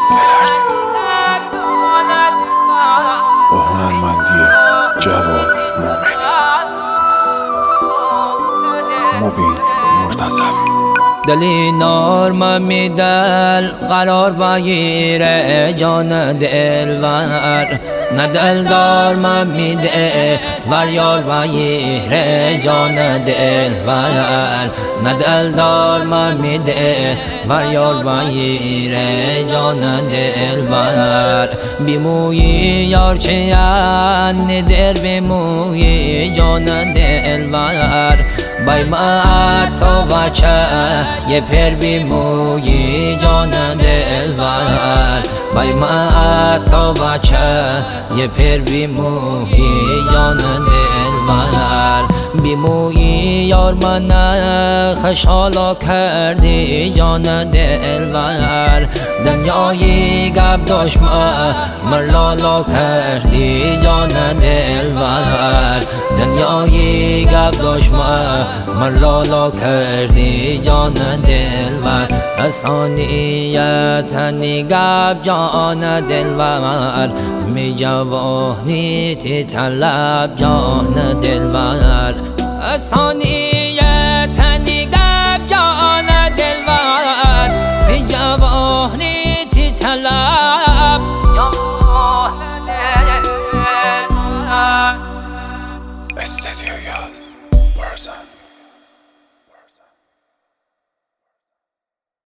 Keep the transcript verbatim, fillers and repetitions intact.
با هنرمندی جواد مومنی. مبین مرتضوی. دلی نرم می دل قرار بگیره جان دلور، نه دل دار من می ده ور یار بگیره جان دلور، نه دل دار من می ده ور یار بگیره جان دلور. بیمویی یار چیان در بیمویی جان دلور، بای ما تو بچه یه پر بیمویی جان دلور، بای ما تو بچه یه پر بیمویی جان دلور. بیمویی یار من خشحالا کردی جان دلور، دنیایی گب داشت مرلالا کردی جان دلور، دنیایی گب داشت مرلالا کردی جان دلور. حسانیت نگب جان دلور، می جوانی تی طلب جان دلور. حسانیت نگب جان دلور، می جوانی تی طلب